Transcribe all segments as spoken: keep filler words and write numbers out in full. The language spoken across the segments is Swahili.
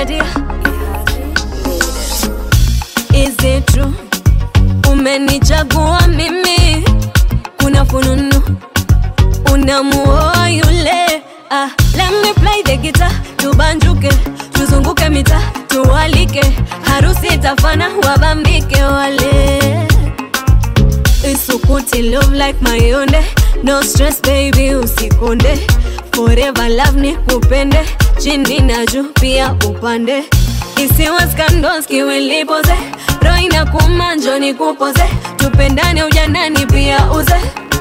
Nadia. Is it true? Umenichagua mimi. Kuna fununu unamuoa yule. Ah, let me play the guitar. Tubanjuke, tuzunguke mita, tuwalike. Harusi itafana, wabambike wale. Isukuti love like mayonde. No stress baby usikonde. Forever love ni kupende. Chini na juu pia upande. Isiwa scandals kiwilipoze. Roho inakuuma njoo nikupoze. Tupendane ujanani pia uze.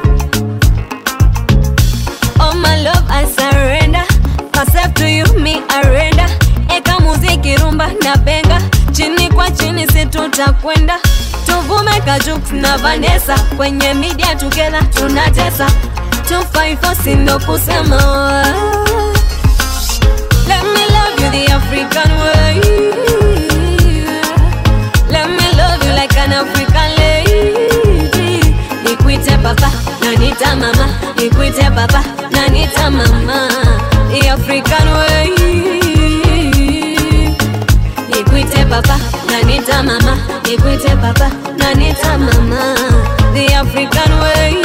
Oh my love I surrender. Myself to you me I render. Eka muziki rumba na benga. Chini kwa chini si tutakwenda. Tuvume Kajux na Vanessa. Kwenye media together tunatesa. two five four sindo kusema. Let me love you the African way. Let me love you like an African lady. Nikuite papa, nanita mama. Nikuite papa, nanita mama. The African way. Nikuite papa, nanita mama. Nikuite papa, nanita mama. The African way.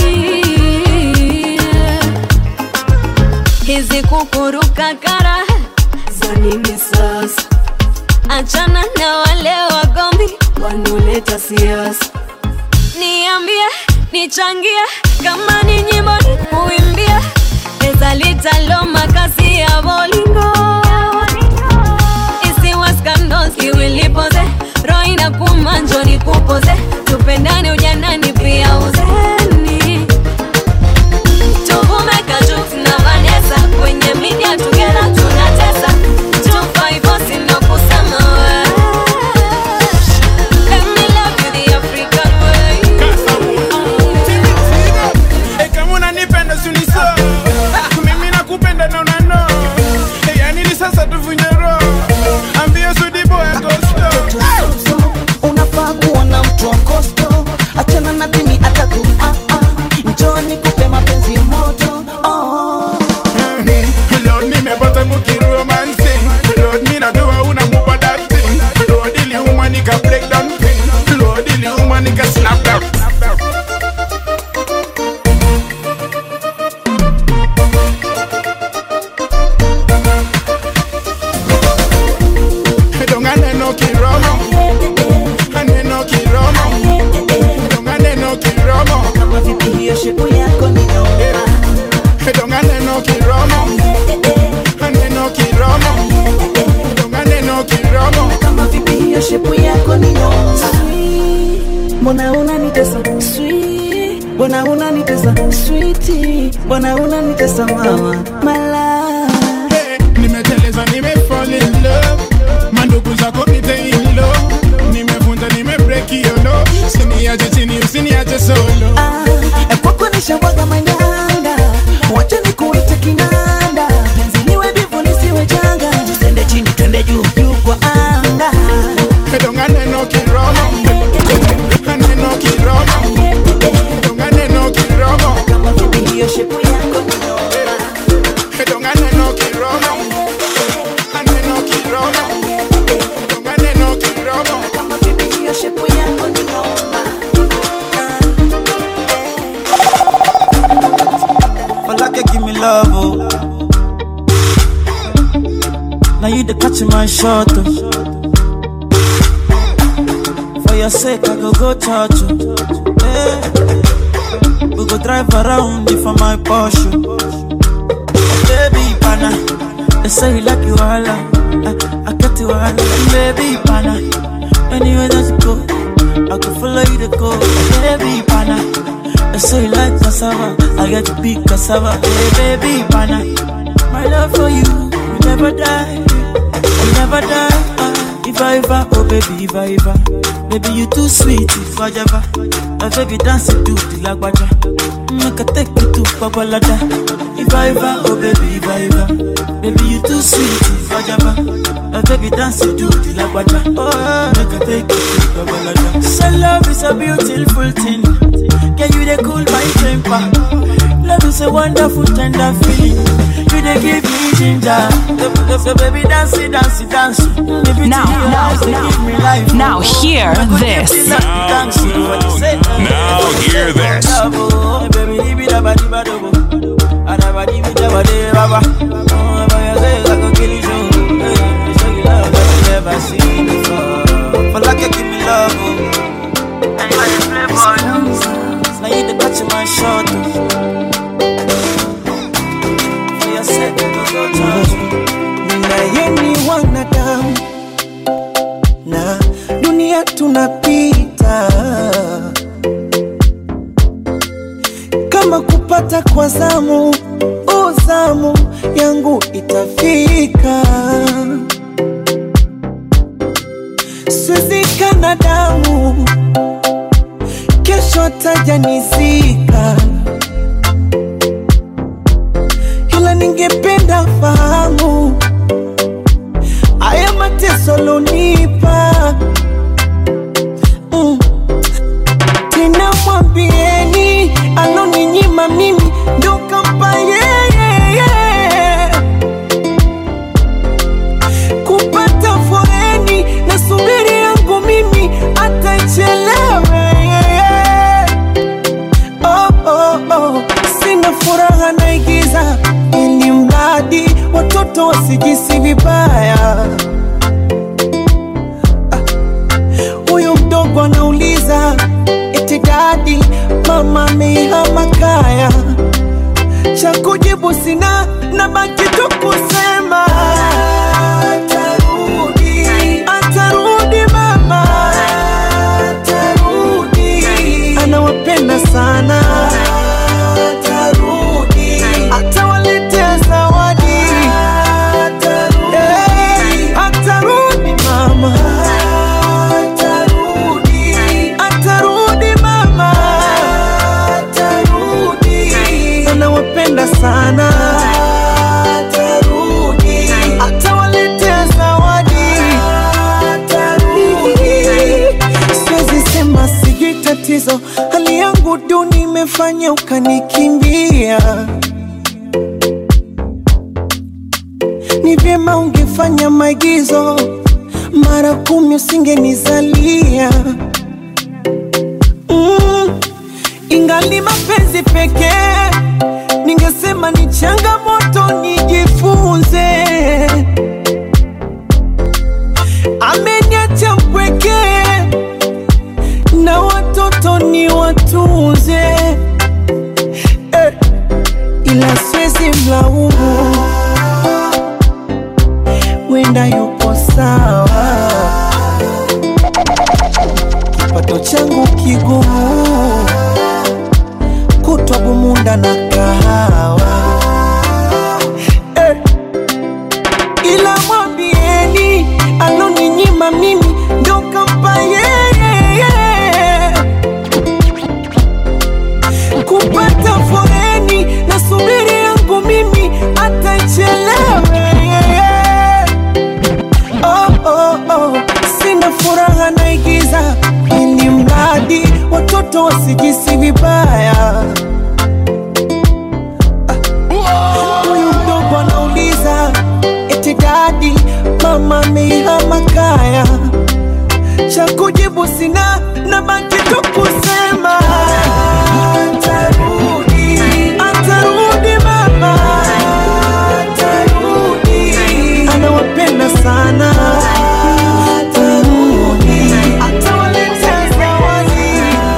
Hizi kukuruka kara zani misasa. Achana na wale wagombi wanoleta siasa. Niambie, nichangie, kama ni nyimbo nikuimbie. Ezalita loma kasi ya bolingo. Isiwa scandals kiwilipoze. Roho inakuuma njoo nikupoze. Tupendane ujanani pia uzeni. Tuvume Kajux na Vanessa. Kwenye media together tunatesa. two five four sindo kusema. Let me love you the African way. Hey, kama unanipenda suniso. Mimi nakupenda na unano. Hey, yani ni sasa tuvunje roho. Ambia Sudi boy Agosto. Unafaa kuona mtu wa Costo. Achana na dini ataku ah ah. Njoo nikupe mapenzi moto. Oh. Lord nimepata mukiru romance. Lord mina doa unamupa that thing. Lord ili umanika break down thing. Lord ili umanika snap down. Dongane no kiromo. Ane no kiromo. Dongane no kiromo. Kama vipi hiyo shepu yako ni noma. Dongane no kiromo. Ane no kiromo. Dongane no kiromo. Kama vipi hiyo shepu yako ni noma. Mbona unanitesa sweet? Mbona unanitesa sweetie? Mbona unanitesa mama? My love. Hey, nimeteleza nimefall in love. Mandugu zako nite in love. Nimevunja nime break you know. Usiniache chini usiniache solo. Ah, kwako nishawaga manyanga. Wacha nikuite kinanda. Penzi niwe bivu nisiwe janga. Twende chini twende juu juu kwa anga. Dongane no kiromo. Ane no kiromo. Dongane no kiromo. Kama vipi hiyo shepu yako ni noma. Dongane no kiromo. Ane no kiromo. Dongane no kiromo. Kama vipi hiyo shepu yako ni noma. Malaka give me love, oh. Now you the catch my shot, oh. For your sake I go go touch you. Hey. We go drive around you for my Porsche. Baby pana, they say you like you all, I, I got you all. Baby pana, anywhere that you go, I can follow you to go. Baby pana, they say you like cassava, I get to big cassava. Hey baby pana, my love for you will never die, will never die. Ah, if I ever, oh baby, if I ever, baby you too sweet, if I ever, my baby dance to the lagwaja, make a take you to Babalada. If I ever, oh baby, if I ever, baby you too sweet, if I ever, my baby dance to the lagwaja, oh make a take you to Babalada. So love is a beautiful thing, can you they cool my temper? Love is a wonderful tender feeling. you they give me ginger. So baby, dance it, dance it, dance it. Now, now, now, now hear this. Now, now hear this. Now you the catch my shot. For yourself, go touch. Na yeni wanadamu na dunia tunapita, kama kupata kwa zamu, uzamu yangu itafika. Siwezi kana damu, kesho tajanizika, ila ningependa fahamu haya mateso lonipa. mm. Tena mwambieni aloninyima mimi ndo kampa yeye, kupata foreni na subiri yangu mimi atachelewe. Oh, oh, oh. Sina furaha naigiza ili mradi watoto wasijisi vibaya. Huyu ah, mdogo anauliza eti dadi mama amehama kaya. Cha kujibu sina, nabaki tu kusema atarudi, atarudi mama, atarudi, anawapenda sana. Atarudi, atawaletea zawadi. Atarudi, hey, atarudi mama, atarudi, atarudi mama, atarudi, anawapenda sana. Atarudi, atawaletea zawadi. Atarudi, siwezi sema sijui tatizo, hali yangu duni imefanya ukanikimbia. Ni vyema ungefanya maigizo, mara kumi usingenizalia. mm. Ingali mapenzi pekee, ningesema ni changamoto nijifunze. Ameniacha mpweke na watoto ni watunze. eh, Ila siwezi mlaumu, wenda yupo sawa. Kipato changu kigumu, kutwa bumunda na kahawa. eh, Ila mwambieni aloninyima mimi ndo kampa yeye, kupata foreni na subiri yangu mimi atachelewe. Oh, oh, oh. Sina furaha naigiza ili mradi watoto wasijisi vibaya. Huyu ah, mdogo anauliza eti dadi mama amehama kaya. Cha kujibu sina, nabaki tu kusema atarudi, atarudi mama, atarudi, anawapenda sana. Atarudi, atawaletea zawadi.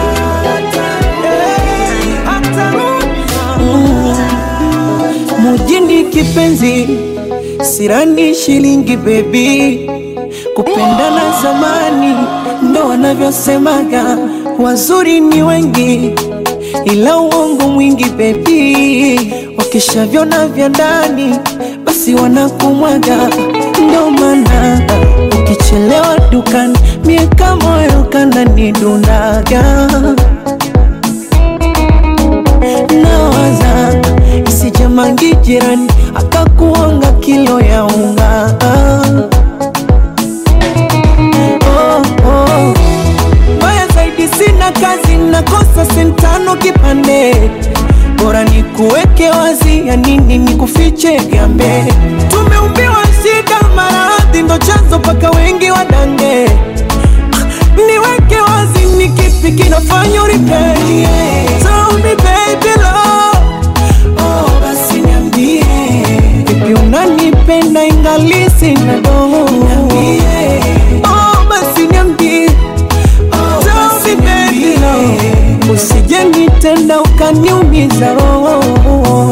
Atarudi, atarudi. Mujini kipenzi, sirani shilingi baby. Kupendana zamani ndo wanavyosemaga, wazuri ni wengi ila uongo mwingi baby. Wakishavyona vya ndani basi wanakumwaga. Ndo maana ukichelewa dukani miaka moyo kana nidundaga. Nawaza isije mangi jirani akakuonga kilo ya unga. Oh, oh. Baya zaidi sina kazi, nakosa sentano kipande. Bora niku nikuweke wazi, ya nini nikufiche gambe. Tumeumbiwa shida maradhi, ndo chanzo paka wengi wadange. Niweke wazi, ni kipi kinafanya uripende? Tell me baby love, oh basi niambie, vipi unanipenda ingali sina doho? Niambie, oh basi niambie, oh basi baby love, usije nitenda ukaniumiza roho.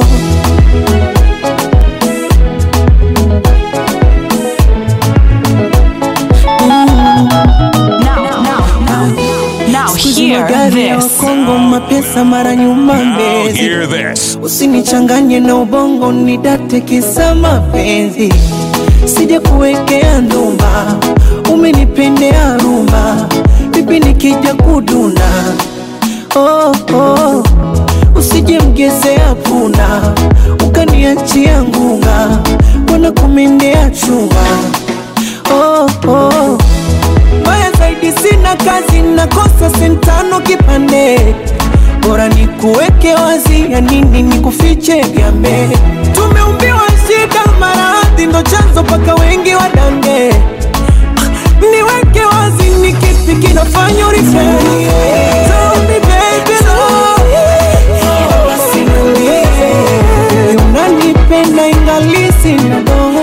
Hear this. Kongo mapesa mara nyuma mbezi. Hear this. Usinichanganye na ubongo nidate kisa mapenzi. Sija kuwekea ndumba, umenipendea rumba, bibi nikija kuduna. Oh oh, usije mgezea puna, ukaniachia ngunga, wana kumendea chunga. Oh oh, mbaya zaidi sina kazi, nakosa sentano kipande. Bora nikuweke wazi, ya nini nikufiche gambe. Tumeumbiwa shida maradhi, ndo chanzo paka wengi wadange. Niweke wazi, ni kipi kinafanya uripende? Tell me baby love, oh basi niambie, unanipenda ingali sina doho.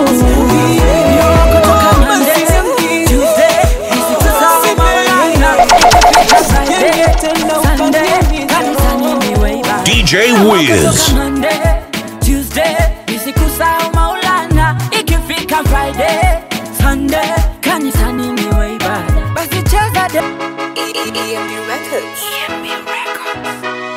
D J Wiz. Tuesday, isikusahau Maulana, ikifika Friday, Sunday, kanisani niwe ibada. Basi cheza de E M B Records. E M B Records.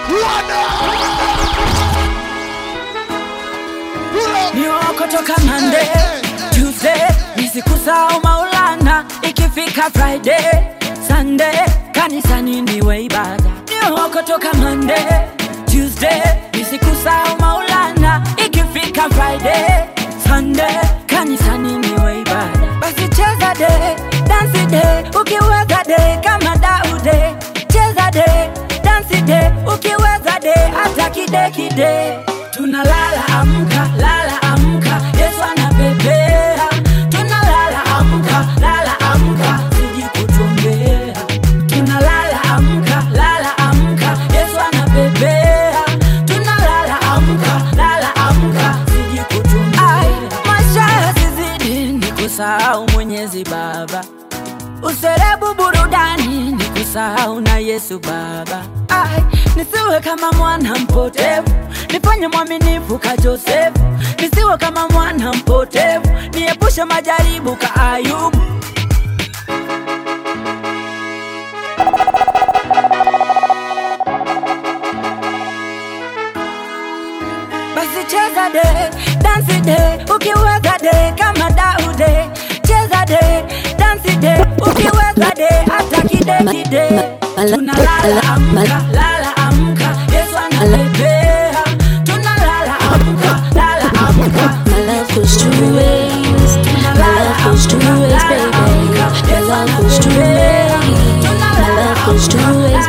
Niwako toka Monday, Tuesday, isikusahau Maulana, ikifika Friday, Sunday, kanisani niwe ibada. Niwako toka Monday, Tuesday, isikusahau Maulana, ikifika Friday, Sunday, kanisani niwe ibada. Basi cheza de, dance de, ukiweza de kama Daude. Cheza de, dance de, ukiweza de hata kide kide. Tunalala amka, lala amka, Yesu anapepea. Tunalala amka, lala amka, siji kutumbea. Tunalala amka, lala amka, Yesu anapepea. Tunalala amka, lala amka, siji kutumbea. Maisha zizidi nikusahau Mwenyezi Baba, userebu burudani nikusahau na Yesu Baba. Ai, nisiwe kama mwana mpotevu, nifanye mwaminifu ka Joseph. Nisiwe kama mwana mpotevu, niepushe majaribu ka Ayubu. Basi cheza de, dance de, ukiweza de kama Daude. Cheza de, dance de, ukiweza de hata kide kide. Tunalala amka, lala amka, Yesu anapepea. Tunalala amka, lala amka. My love goes two ways. My love goes two ways, baby. My love goes two ways. My love goes two ways,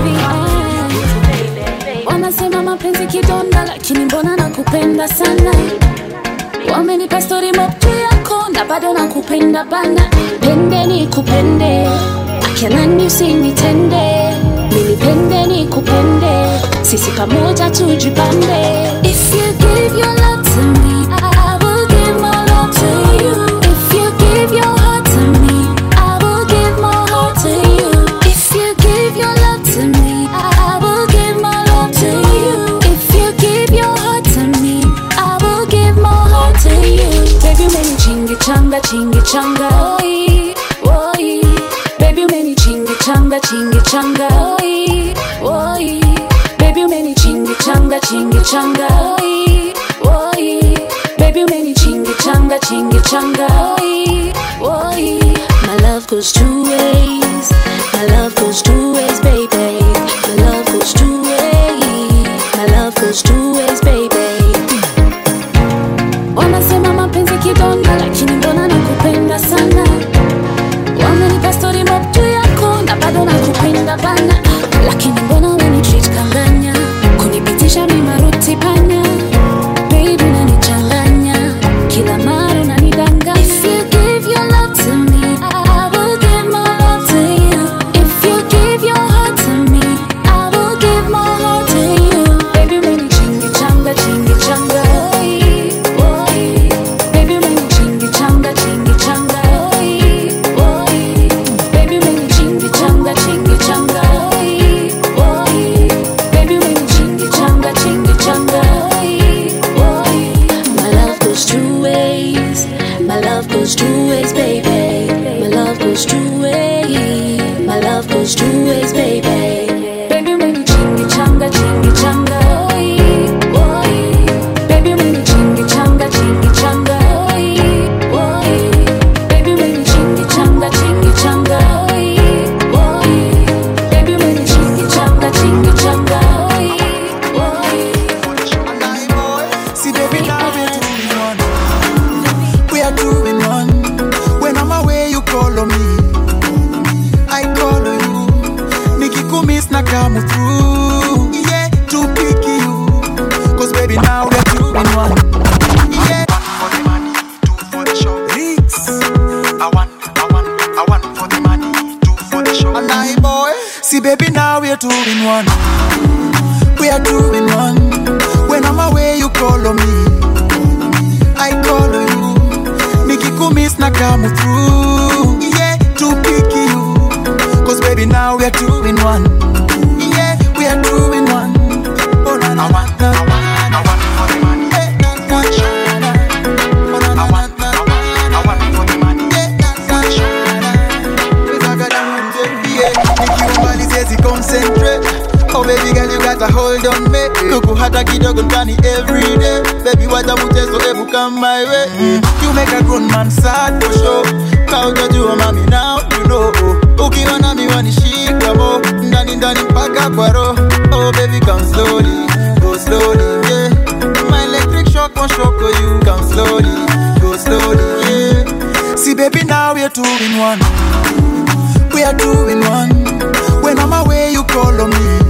baby. Wanasema mapenzi kidonda, lakini mbona nakupenda sana. Wamenipa story mob yako na bado nakupenda bana. Pende ni kupende, akina usinitende. Nilipende ni kupende, sisi pamoja tujipande. If you give your love to me, I will give my love to you. If you give your heart to me, I will give my heart to you. If you give your love to me, I will give my love to you. If you give your heart to me, I will give my heart to you. Baby meni chingi changa chingi changa, oi oi. Baby meni chingi changa chingi changa, oi oi. Baby meni chingi changa chingi changa, oi oi. Baby meni chingi changa chingi changa, oi oi. My love goes two ways. My love goes two ways, baby. My love goes two ways. My love goes two ways, baby. Wanasema mapenzi kidonda, lakini mbona nakupenda sana. Wamenipa story mob tu yako na bado nakupenda bana. Lakini mbona unanitreat kanganya, kunipitisha mimi maruti panya. come through. Yeah, to pick you. Cause baby now we're two in one. Yeah. One for the money, two for the show. Leaks. I want, I want, I want for the money, two for the show. And I boy. See baby now we're two in one. We are two in one. When I'm away you call on me, I call on you. Nikikumiss na come through. Yeah, to pick you. Cause baby now we are two in one. Yeah, we are two in one. Oh na na, I want, I want, I want for the money. Hey, for the show. I want, I want, I want for the money. Yeah, for the show. Yeah, Nikki says he concentrate. Oh baby girl, you got a hold on me. Kuku hata kidogo ndani every day. Baby wacha mchezo hebu come my way. mm. You make a grown man sad for sure. Kaujajua mami now you know. Ukiona mi wanishika mo ndani ndani mpaka kwa roho. Oh baby come slowly, go slowly, yeah. My electric shock won't shock you. Come slowly, go slowly, yeah. See baby now we are two in one. We are two in one. When I'm away you call on me,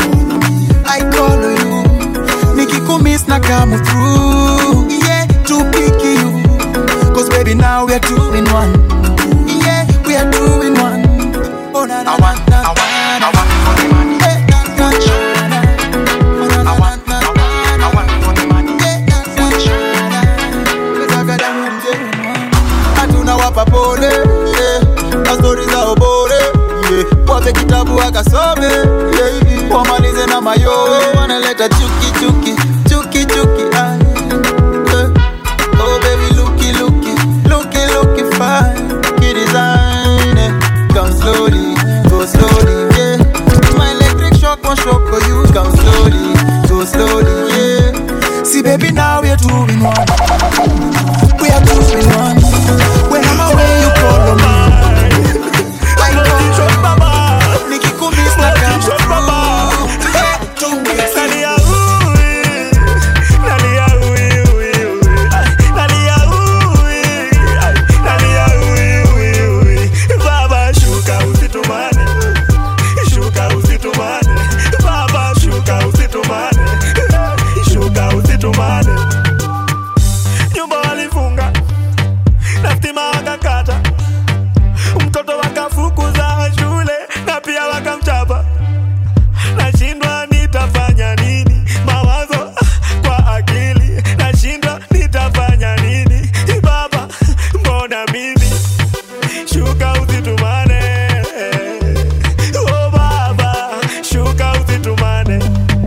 I call on you. Nikikumiss na come through. Yeah, to pick you. Cause baby now we are two in one. Yeah, we are two in one. Oh na na, I want, I want, I want for the money. Hey, na na, I want, I want, I want for the money. Hey, na na, nataka damu mzee. Hatuna wapa pole, yeah. Na stories za obore, yeah. Wape kitabu akasome, yeah. Wamalize na mayowe, wanaleta chuki chuki, chuki chuki, ah. Yeah. Oh baby looky looky, looky looky fine. Kid design, eh. Come slowly, go slowly, yeah. My electric shock won't shock you. Come slowly, go slowly, yeah. See baby now we are two in one. We are two in one. When I'm away you call on me, I call on Baba. Nikikumiss na come through. Yeah, two weeks. Nalia ui, Nalia ui ui ui, Nalia ui, Nalia ui ui ui. Baba shuka usitumane, shuka usitumane. Baba shuka usitumane, shuka usitumane. Nyumba walifunga na stima wakakata, mtoto wakafukuza shule na pia wakamchapa. Nashindwa nitafanya nini, mawazo kwa akili. Nashindwa nitafanya nini, baba mbona mimi. Shuka usitumane, oh baba shuka usitumane.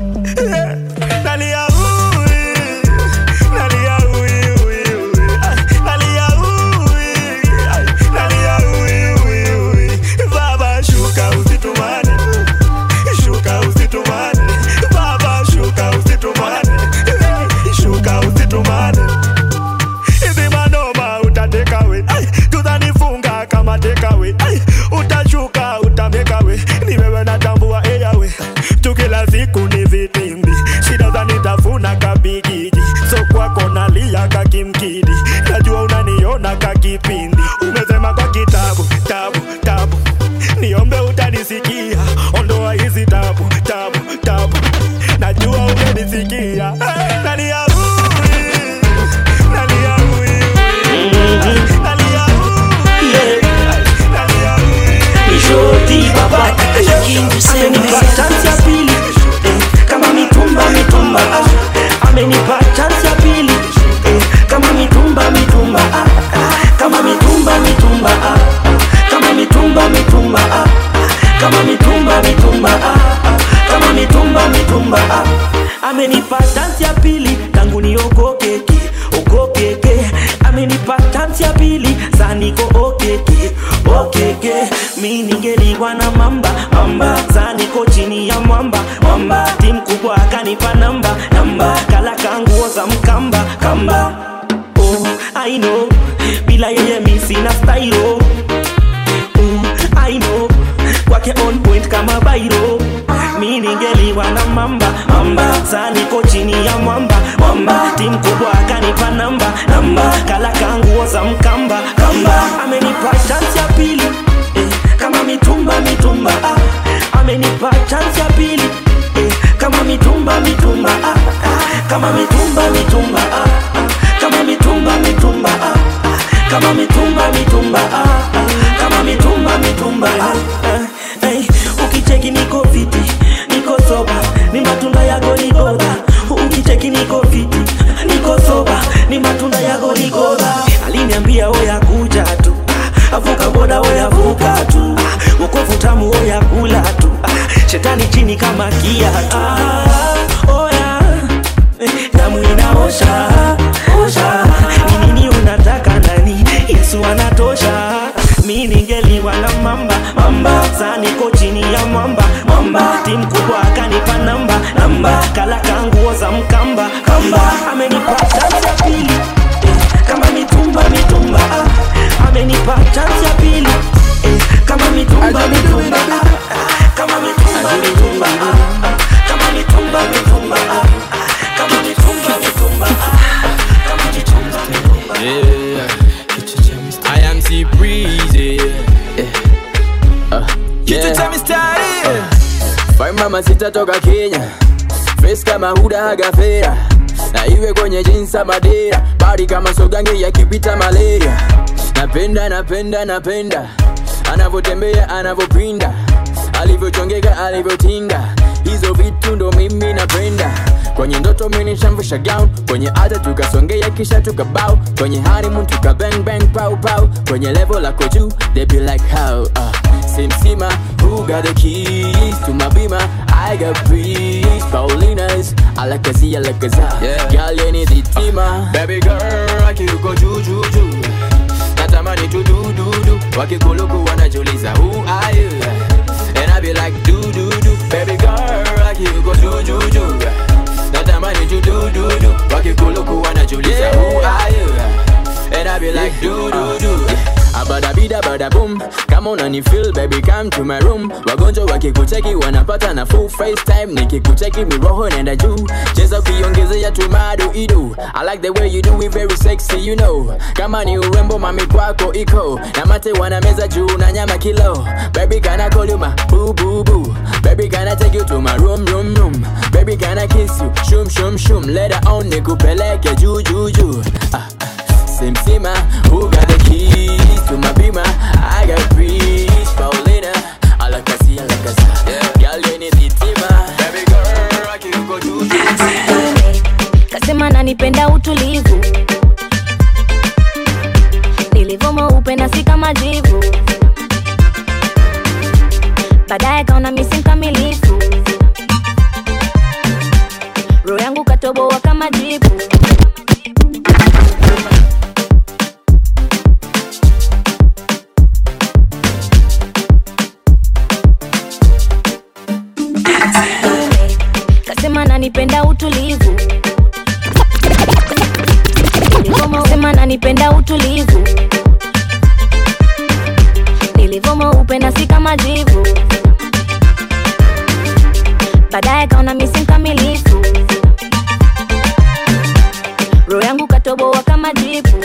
Nalia ui, Nalia ui ui ui, Nalia ui, Nalia ui ui ui. Baba shuka usitumane, shuka usitumane. Baba shuka usitumane, shuka usitumane. Hizi manoma utateka we, tutanifunga kama teka we. Utashuka utameka we, ni wewe natambua eya we. Tukila siku ni vitimbi, shida za nitafuna kabigiji. So kwako nalia kakimkidi, najua unaniona kakipindi. Umesema kwa kitabu, tabu, tabu, niombe utanisikia. Ondoa hizi tabu, tabu, tabu, najua umenisikia. Nalia ui, Nalia ui ui, Nalia ui, Nalia ui. Shoti baba, amenipa chance ya pili, eh, kama mitumba mitumba. Amenipa chance ya pili, eh, kama mitumba mitumba. Kama mitumba mitumba. Kama mitumba mitumba. Kama mitumba mitumba. Kama mitumba mitumba. Amenipa chance ya pili, tangu niokokeke, okokeke. Amenipa chance ya pili, sasa niko okeke, okeke. Mimi ningeliwa na mamba, mamba. Sasa niko chini ya mwamba, mwamba. Timu kubwa akanipa namba, namba. Kala kanguo za mkamba, kamba. Oh, I know, bila yeye mimi sina style. Oh, I know, kwake on point kama bairo. Mimi ningeliwa na mamba, mamba. Sasa niko chini ya mwamba, mwamba. Timu kubwa akanipa namba, namba. Kala kanguo za mkamba, kamba. Amenipa chance ya pili, eh, kama mitumba mitumba. amenipa chance ya pili eh, kama mitumba mitumba ah, ah, kama mitumba mitumba ah, ah, kama mitumba mitumba ah, ah, kama mitumba mitumba ah, ah, kama mitumba mitumba ah, ah, hey, ukicheki niko fiti niko soba ni matunda ya goligoda ukicheki niko fiti niko soba ni matunda ya goligoda aliniambia oya kuja tu avuka boda oya vuka tu ukovu tamu oya kula tu shetani chini kama kiatu ah, oya damu inaosha osha ni nini unataka ndani Yesu anatosha mimi ningeliwa na mamba mamba sani ko chini ya mamba mamba timu kubwa akanipa namba namba kala kanguo za mkamba kamba amenipa chance ya pili eh, kama mitumba mitumba ah, amenipa chance ya pili eh, kama mitumba mitumba ah, kama mitumba mitumba ah, kama mitumba mitumba ah, kama mitumba mitumba ah, kama mitumba mitumba yeah. I am C Breezy yeah. uh, yeah. yeah. Fine mama sita toka Kenya face kama huda hagafera na iwe kwenye jinsa madera bari kama sogange ya kipita malaria napenda napenda napenda anavotembea anavopinda alivyochongeka alivyotinga hizo vitu ndo mimi napenda kwenye ndoto mimi nishamvusha gown kwenye ada tukasongea kisha tukabao kwenye honeymoon tuka bang bang pow pow kwenye level la koju they be like how uh, Simsima who got the keys to my beamer I got breeze Paulina's I like a Z I like a Z yeah. Girl you need the teamer baby girl akiruko juu juu juu natamani tu du du du wakikuluku wanajuliza who are you and I be like do do do baby girl akiruko juu juu juu natamani tu du du du wakikuluku wanajuliza yeah. Who are you and I be like do do do abada bida bada boom kama unani feel baby come to my room wagonjwa wakikucheki wanapata na full FaceTime nikikucheki miroho nenda juu cheza kuiongezea tu madu idu I like the way you do it very sexy you know kama ni urembo mami kwako iko na mate wanameza juu na nyama kilo baby kana call you my boo boo boo baby kana take you to my room room room baby kana kiss you shum shum shum later on nikupeleke juu juu juu ah. Simsima, who got the keys to my beamer? I got breeze, Paulina. I like a C, I like a Z. Yeah, girl, you need the teamer. Baby girl, I can go to the kasema nanipenda utulivu nilivomo upenda sika majivu baadaye kaona misi mkamilifu roho yangu katoboa kama jivu kasema nanipenda utulivu nilivomo nanipenda utulivu nilivomo upenda sika majivu baadaye kaona misi mkamilifu roho yangu katoboa kama jivu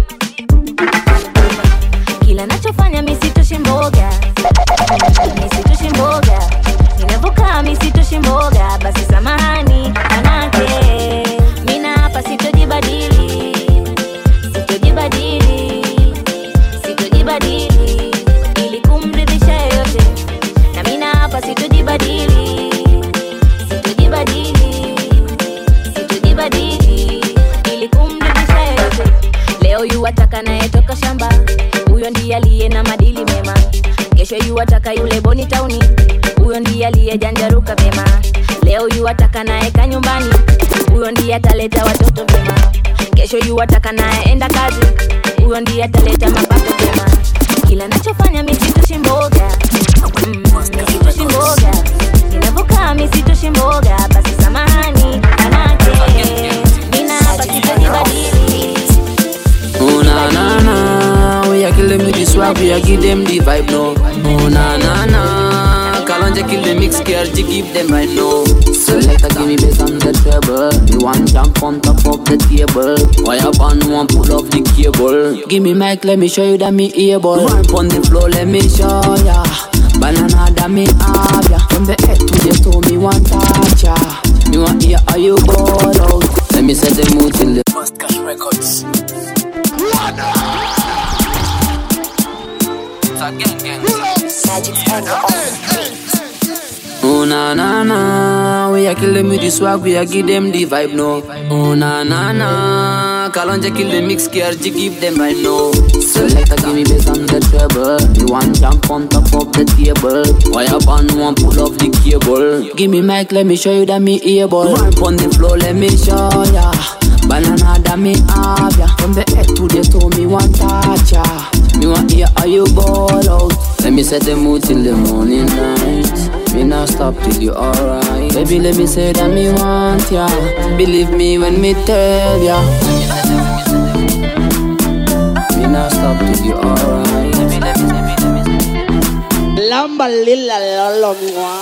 kila nachofanya misitoshi mboga misitoshi mboga ninavokaa misitoshi mboga basi samahani manake mina hapa sitojibadili sitojibadili sitojibadili ili kumridhisha yoyote na mina hapa sitojibadili sitojibadili sitojibadili ili kumridhisha yoyote leo yu wataka naye toka shamba huyo ndiye aliye na madili mema kesho yu wataka yule boni tauni huyo ndiye aliyejanjaruka mema leo yu wataka naye ka nyumbani huyo ndiye ataleta watoto mema kesho yu wataka naye enda kazi huyo ndiye ataleta mapato mema kila nachofanya misitoshi mboga mm, misitoshi mboga ninavokaa misitoshi mboga basi samahani manake mina hapa sitojibadili oh na na na we are kill them with the swag we are give them the vibe no oh na na na Kalonji kill the mix care to give them right now selector give me bass on the treble you want jump on top of the table why up on one pull off the cable give me mic let me show you that me able Ramp on the floor let me show ya banana that that me have ya. From the head to the toe, me want touch ya. Me want hear how you ball out. Let me set the mood till the Must Cash Records. Oh na na na, we a kill them with the swag, we a give them the vibe no. Oh na na na, Kalonji kill the mix, K R G give them right now. Selector give me bass on the treble, you want jump on top of the table. Why up on one pull off the cable? Give me mic, let me show you that me able. Ramp on the floor, let me show ya. Banana that me have ya. From the head to the toe, me want touch ya. Me want hear how you ball out. Let me set the mood till the morning light. Me not stop till you alright. Baby, let me say that me want ya. Believe me when me tell ya. Me not stop till you alright. Lamba lila lolo mwa.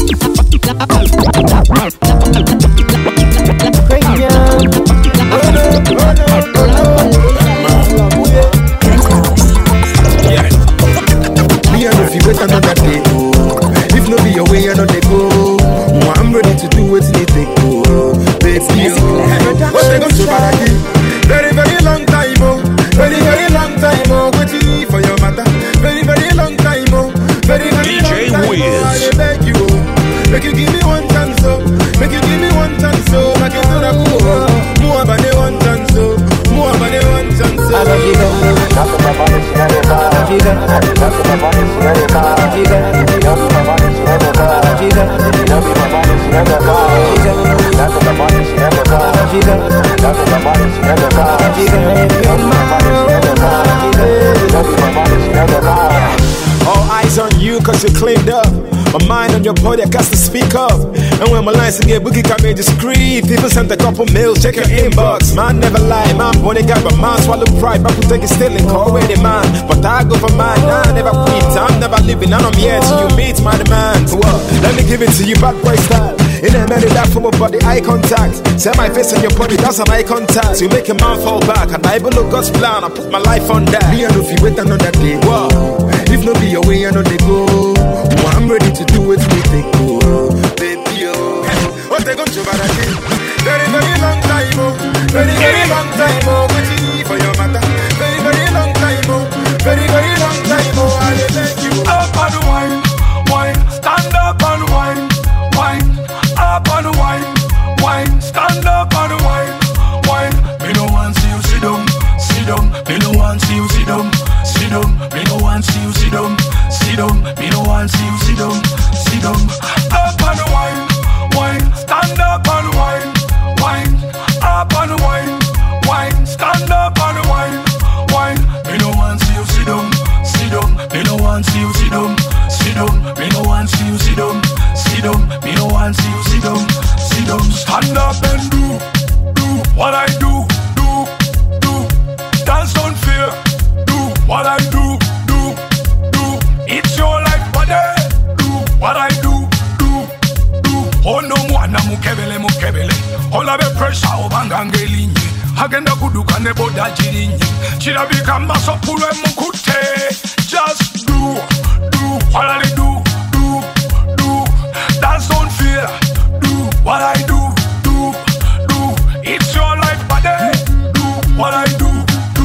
Me and if you wait another day, if no be your way, I know they go. I'm ready to do what you take to. Baby, what they gonna do about it? Very, very long time, oh. Very, very long time, oh. What you for your matter? Very, very long time, oh. Very, very long time, oh. I beg you, oh. Make you give me one chance, oh. Make you give me one chance, oh. Make you do that, oh. More than one chance, oh. More than one chance, oh. I love you, girl. I love you, girl. I love you, girl. All eyes on you cause you cleaned up. My mind on your body, I got to speak up. And when my lines get boogie, come in discreet. People send a couple mails, check your inbox. Man never lie, man body guy, but man swallow pride. But who take it still and call away the man. But I go for mine, nah, I never quit. I'm never leaving, and I'm here till you meet my demands. Well, let me give it to you, bad boy style. In a minute, that from my body, eye contact. Set my face on your body, that's an eye contact. So you make a man fall back, and I look God's plan. I put my life on that. Me and if you wait another day, wow. If no be your way, I know they go. Well, I'm ready to do it, we think, oh, baby, oh. What they gonna do about that? Very, very long time, oh. Very, very long time, oh. Waiting for your matter. Very, very long time, oh. Very, very long time, oh. I let you up on the wine, wine, stand up on the wine, wine, up on the wine, wine, stand up on the wine, wine. Me no want see you sit down, sit down. Me no want see you sit down, sit down. Me no want see you sit down, sit down. Me no want see you sit down, sit down. Up on the wine, wine, stand up on the wine, wine, up on the wine, wine, stand up on the wine, wine. Me no want see you sit down, sit down. Me no want see you sit down, sit down. Me no want see you sit down, sit down. Me no want see you sit down, sit down. Stand up and do, do what I do, do, do. Dance don't fear, do what I do, do, do. It's your life, buddy. Do what I do, do, do. Oh no, mwana mukebele mukebele. Ola be pressure obangangelinye. Agenda kuduka nebo dajirinye. Chira bikamba sopulwe mukute. Just do, do what I do, do, do. Dance don't fear, do what I do, do, do. It's your life, buddy. Do what I do, do,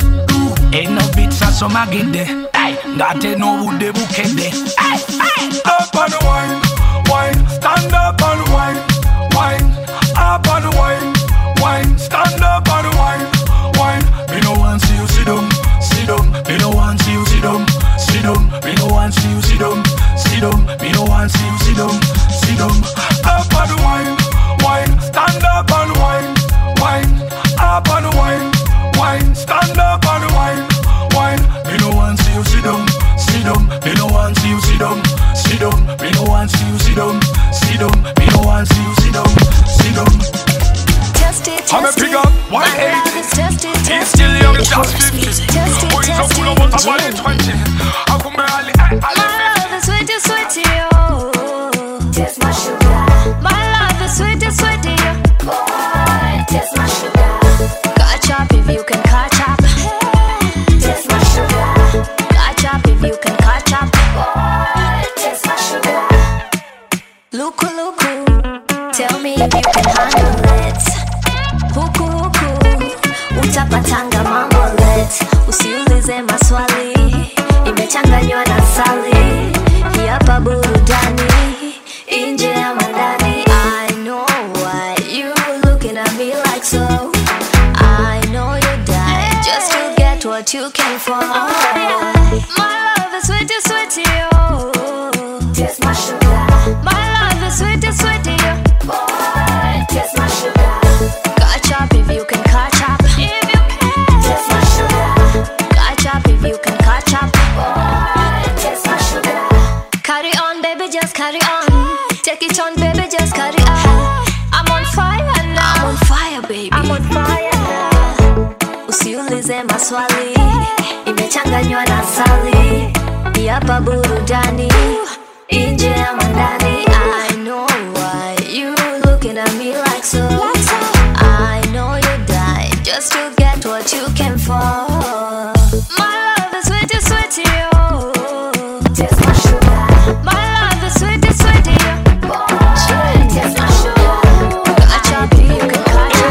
do. Ain't no beats as some agende. Hey, ngate no ude bukende. Hey, hey. Up on the wine, wine, stand up on the wine, wine, up on the wine, wine, stand up on the wine, wine. Me no want see you sit down, sit down. Me no want see you sit down, sit down. Me no want see you sit down, sit down. Me no want see you sit down, sit down. Up on the wine, wine, stand up on the wine, wine, up on the wine, wine, stand up on the wine, wine. Me no want see you sit down, sit down. Me no want see you sit down, sit down. Me no want see you sit down, sit down. Me no want see you sit down, sit down. I'm a big up one eighty. He's still young, just fifty. Oh, he's a full of water, one twenty. I come barely, I live. My love is sweetie, sweetie, oh. Taste my sugar. My love is sweetie, sweetie, oh. Boy, taste my sugar. Catch up if you can catch up. Taste my sugar. Catch up if you can catch up. Boy, taste my sugar. usiulize maswali, imechanganywa na sali. Hii hapa burudani, nje ama ndani. I know why you looking at me like so. I know you die just to get what you came for. My love is sweet, sweet, yo. Taste my sugar. My love is sweet, sweet, yo. Boy, taste my sugar. Catch up if you can catch up. If you can. Taste my sugar. Catch up if you can catch up. Boy, taste my sugar. Carry on, baby, just carry on. Take it on, baby, just carry on. I'm on fire now. I'm on fire, baby. I'm on fire now. Usiulize maswali, imechanganywa na sali. Hii hapa burudani, nje ama ndani. I know why you looking at me like so. I know you died just to get what you came for. My love is sweet, sweet, yo. Taste my sugar. My love is sweet, sweet, yo. Boy, taste my sugar. Catch up, you can catch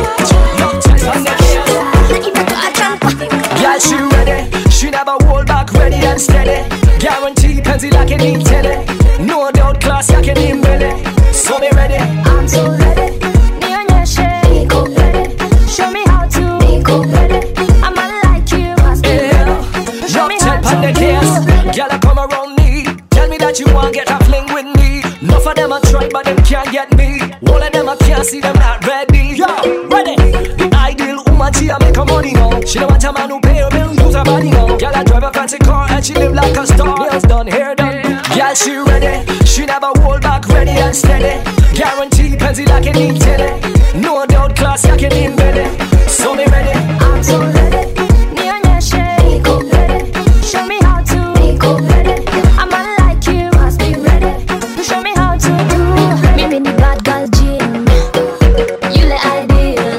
up. Yeah, she ready. She never hold back, ready and steady. Guaranteed, pansy like an intelli. No doubt, class like an imbelly. So be ready. I'm so ready. Nionyeshe. Niko ready. Show me how to. Niko ready. I'ma like you, must be ready. Show me how to. Girl, I come around me. Tell me that you want get a fling with me. Enough of them a try, but them can't get me. All of them I can't see them not ready. Yo, ready. The ideal woman, she a make her money now. She don't want a man who pay her bill, use her body now. Girl, I drive a fancy car and she live like a star. Nails done, hair done. Girl, she ready. She never hold back, ready and steady. Guaranteed, pansy like an intelli. No doubt, class like an imbelly. So me ready. I'm so ready. Nionyeshe. Niko ready. Show me how to. Niko ready. I'ma like you, must be ready. Show me how to do. Mimi ni bad girl Jim. Yule ideal.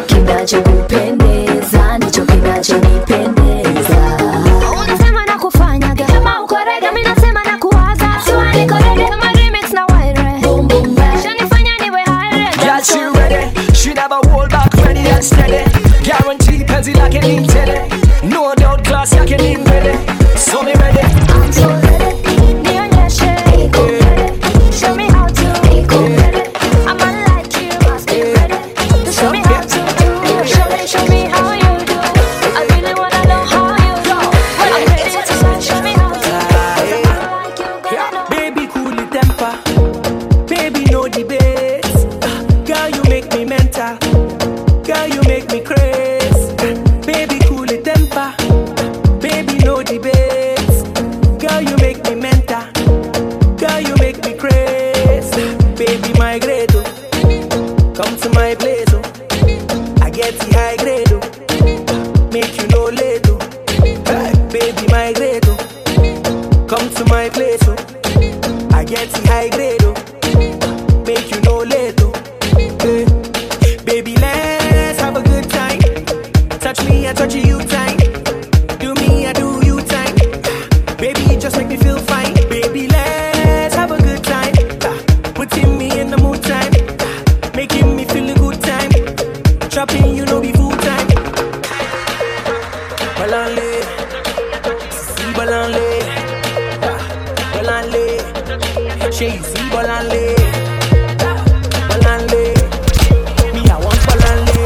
Kinachokupendeza ndicho kinachonipendeza. Unasema na kufanyaga kama uko ready, mimi nasema na kuwaza. So niko ready kama remix na wire. Boom boom bang. Shanifanya niwe high. Girl, she ready. She never hold back, ready and steady. Guaranteed, pansy like an intelli. No doubt, class like an imbelly. So me ready. I'm so ready. Nionyeshe. Niko ready. Show me how to. Niko ready. I'ma like you, must be ready. Show me how to do. Show me, show me how you do. I really wanna know how you do. I'm ready to learn. Show me how to. Like you, gonna know. Baby, cool the temper. Baby, no debate. Girl, you make me mental. Girl, you make me crazy. Baby, cool the temper. Baby, no debate. Girl, you make me mental. Girl, you make me crazy. Baby, my grade, oh. Come to my place, oh. I get the high grade, oh. Make you no late, oh. Hey, baby, my grade, oh. Come to my place, oh. I get the high grade, oh. Make you no late, oh. Hey. Baby, let's have a good time. Touch me, I touch you time. Do me, I do you time. Baby, just make me feel fine. Baby, let's have a good time. Putting me in the mood time. Making me feel a good time. Chopping, you know, be full time. Balanle, see balanle, balanle, she see balanle, balanle. Me I want balanle,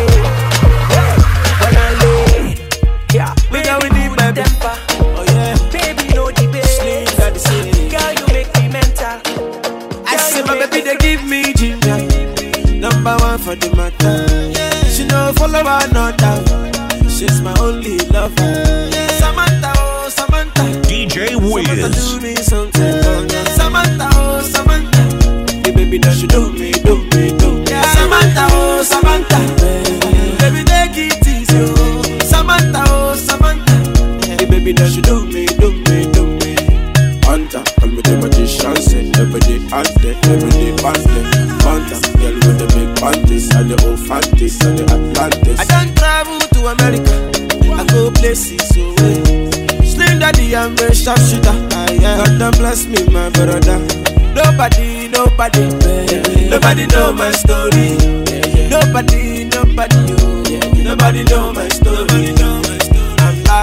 balanle. Yeah, we got with the baby. Oh yeah, baby no debate. Girl you make me mental. I say my baby they give me ginger. Number one for the matter. She no follow another. She's my only lover. Samantha, oh Samantha, D J Wiz. Samantha do me something. Samantha, oh Samantha, the baby that she do me, do me, do me. Samantha, oh Samantha, baby take it easy, oh. Samantha, oh Samantha, the baby that she do me, do me, do me. Hunter, call me the magician, say every day out there, every day past there. Hunter, girl with the big panties and the old fanties and the Atlantis. I don't travel to America, I go places away. Slim daddy, I'm very sharp shooter. God don't bless me, my brother. Nobody, nobody, nobody know my story. Nobody, nobody, nobody know my story. I'm bad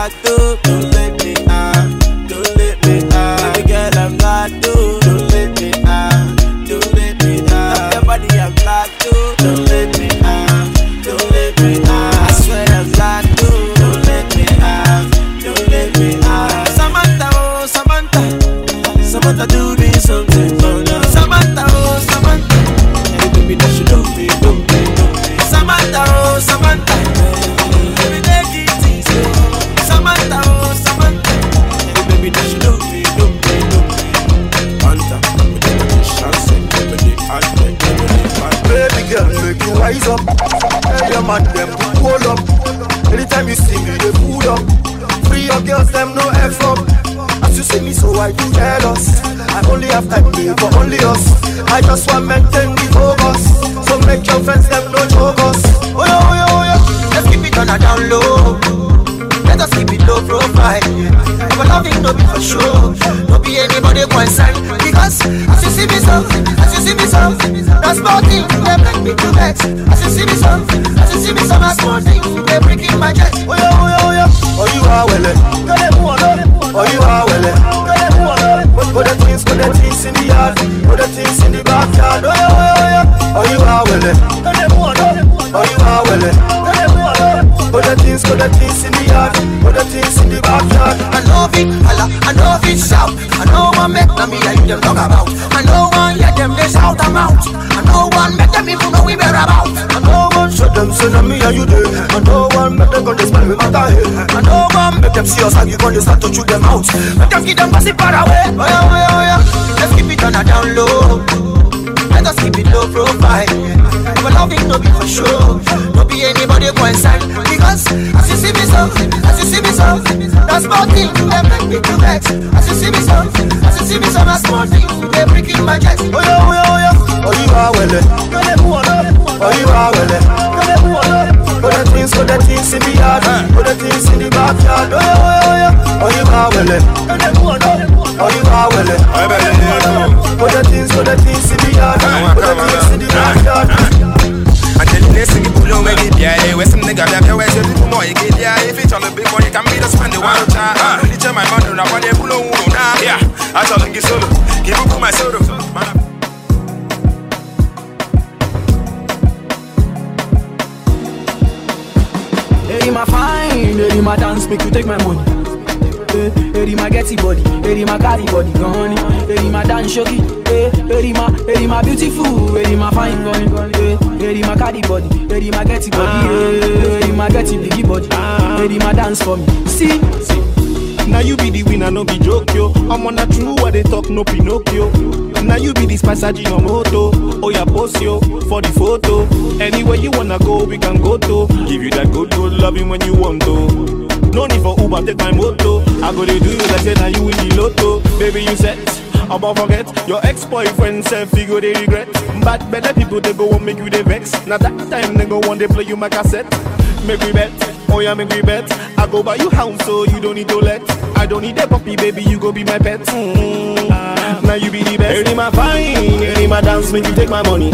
not too. Don't let me out, don't let me out. Baby girl, I'm not too. Don't let me out, don't let me out. Love your body, I'm not too. Don't let me out, don't let me out. I swear I'm not too. Don't let me out, don't let me out. Samantha, oh Samantha, Samantha do me something. Oh, no. Samantha, oh Samantha, hey baby, that you do me, do me, do me. Samantha, oh Samantha, baby, take it easy. Samantha, oh Samantha, hey baby, that you do me, do me, do me. Samantha, me take a chance, baby, the heart, baby girl, make you rise up. Tell your man them to hold up. Anytime you see me, they pull up. Free your girls, them no F up. As you see me, so I do jealous. I only have time for only us. I just want maintain the focus. So make your friends, them no joke us. Oh yeah, oh yeah, oh yeah. Let's keep it on a down low. Let us keep it low profile. Our loving no be for sure. No be anybody concerned. Because as you see me so, as you see me so, that's nothing, they make me too vex. As you see me so, as you see me so, that's one thing, they breaking my chest. Oh yeah, oh yeah, oh yeah. Oh you are well, oh you are well. Put the things, put the things in the yard, put the things in the backyard. Oh yeah, oh yeah, oh you are well, oh you are well. Put the things, put the things in the yard, put the things in the backyard. I love it, holla, I love it shout. I know one make them hear them talk about. I know one hear them they shout them out. I know one make them even know we were about. I know one show them say na me and you there. I know one make them go to smile with my tie. I know one make them see us and you go to start to chew them out. Make them give them gossip far away. Oh yeah, oh yeah, oh yeah. Let's keep it on a down low. Let us keep it low profile. Our loving no be for sure. No be anybody concerned. Because as you see me so, as you see me so, that's small thing they make me too vex. As you see me so, as you see me so, that's small thing they breaking my chest. Oh yeah, oh yeah, oh yeah. Oh you are well, oh you are well. Put the things, put the things in the yard, put the things in the backyard. Oh yeah, oh yeah, oh you are well. Oh you are well. Put the things, put the things in the yard, put the things in the backyard. Until you listen to Pulo, make it, yeah. Where's some nigga that where's the people more? You get, yeah. If it's on the big one, you can be the spend the one time. I really tell my mother, I want to Pulo, yeah. I told him, get solo, give up my solo. Hey, my fine, hey, my dance, make you take my money. Hey, my getty body, hey, my carry body, gone. Hey, my dance shoki, hey, my, hey, my beautiful, hey, my fine gone. Hey, my carry body, hey, my getty body, hey, my getty biggie body, hey, my dance for me. See, see. Now you be the winner, no be joke yo. I'm on a true what they talk, no Pinocchio. Now you be this passage no moto. Oh yeah, post yo for the photo. Anywhere you wanna go, we can go to. Give you that good, good loving when you want to. No need for Uber, take my moto. I go to do you, let's say now you win the lotto. Baby, you set, about forget your ex-boyfriend self, you go they regret. But better people, they go won't make you they vex. Now that time, they go want they play you my cassette. Make me bet, oh yeah, make me bet. I go buy you house, so you don't need to let. I don't need a puppy, baby, you go be my pet. Mm-hmm. uh, now you be the best. Hey, my fine, hey, my dance, make you take my money.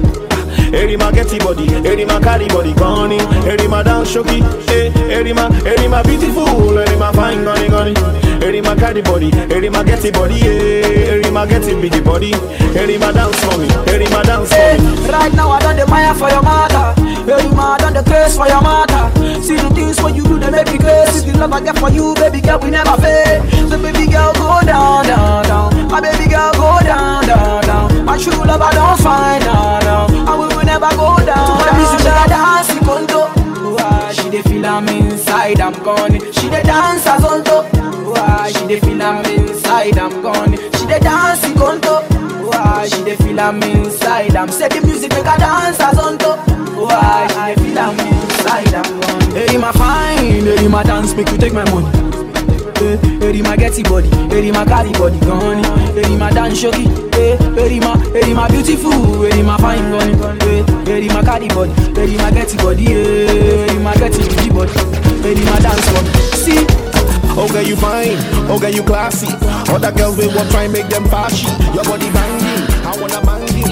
Hey, my getty body, hey, my carry body, gone. Hey, my dance shoki, hey, hey, my, hey, my beautiful, hey, my fine, gone, gone. Hey, my carry body, hey, my getty body, hey, my getty biggie body. Hey, my dance for me, hey, my dance for me. Right now I done the mire for your mother. Hey, ma, done the curse for your mother. See the things what you do, they make me crazy. The love I get for you, baby girl, we never fail. So baby girl, go down, down, down. My baby girl, go down, down, down. My true love I don't find out, down. And we will never go down. The music that I dance, it can't go. She dey feel I'm inside, I'm gone. She dey dance as on top. She dey feel I'm inside, I'm gone. She dey dance, it can't go. She dey feel I'm inside, I'm set the music make her dance as on top. Why I feel I'm inside, I'm gone. Hey, my fine, hey, my dance, make you take my money. Hey, hey, my getty body, hey, my carry body, gone. Hey, my dance shoki, hey, hey, my, hey, my beautiful, hey, my fine, gone. Hey, hey, my carry body, hey, my getty body, hey, my getty biggie body, hey, my dance for me. See. Okay, you fine, okay, you classy. Other girls will want try and make them fashy. Your body banging, I wanna bang you.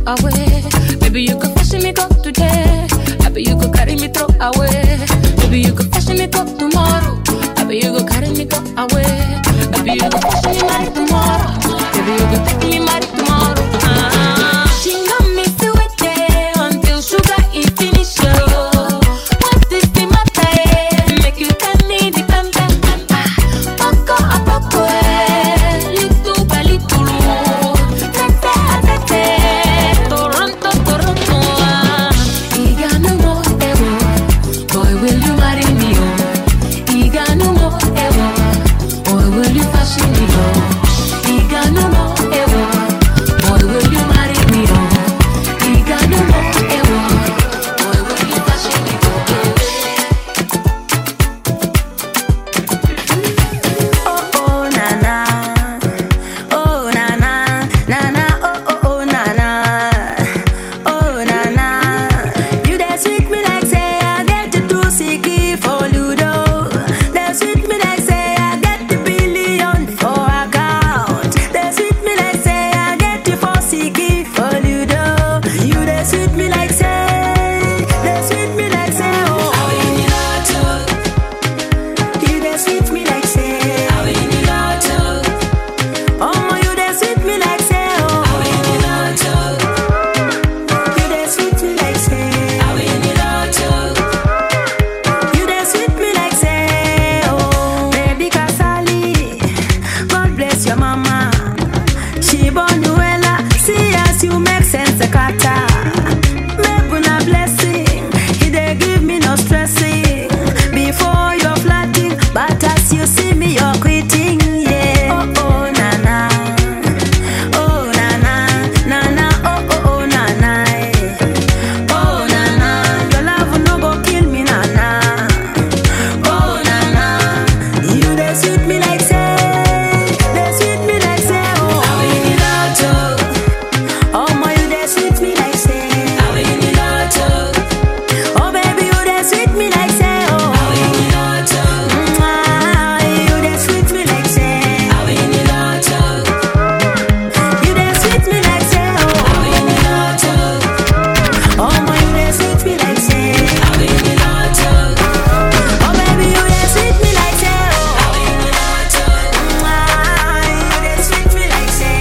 away. Maybe you could fashion it up today. Maybe you could carry me throw away. Maybe you could fashion it up tomorrow. Maybe you could carry me throw away. Maybe you could fashion me married tomorrow. Maybe you could take me married tomorrow. Ah. She got me to wait there until sugar is finished. What is the matter? Make you tell me the pampa. Poco a poco, little by little. Tete a tete, Toronto, Toronto. Iga no more ewo, boy will you marry me oh? Iga no more ewo, boy will you fashion me oh? Iga no more ewo, boy will you marry me oh? Iga no more ewo, boy will you fashion me oh? Oh oh na na, oh na na, na na oh oh oh na na, oh na na. You dey sweet me like say I get the two sicky for Ludo. They sweet me like say I get the billion for account. They sweet me like say I get the four sicky for Ludo. You dey sweet me like say, they sweet me like say oh. You dey sweet me like say. Oh, you dey sweet me like say oh. You dey sweet me like say. You dey sweet me like say oh. Baby Kasali, God bless your mama. She born you well, see as you make sense a kata. Make una blessing, he dey give me no stressing. Before you're flatting, but as you see me you're quitting, yeah. Oh oh na na, oh na na, na na, oh oh oh na na, eh. Oh na na, your love no go kill me na na. Oh na na, you dey sweet me like say, dey sweet me like say oh. Oh my, you dey sweet me like say. Oh baby, you dey sweet me like say oh. Mwah, you dey sweet me like say. You dey sweet me like say oh. Oh my, you dey sweet me like say. Oh baby, you dey sweet me like say oh. Mwah, you dey sweet me like say.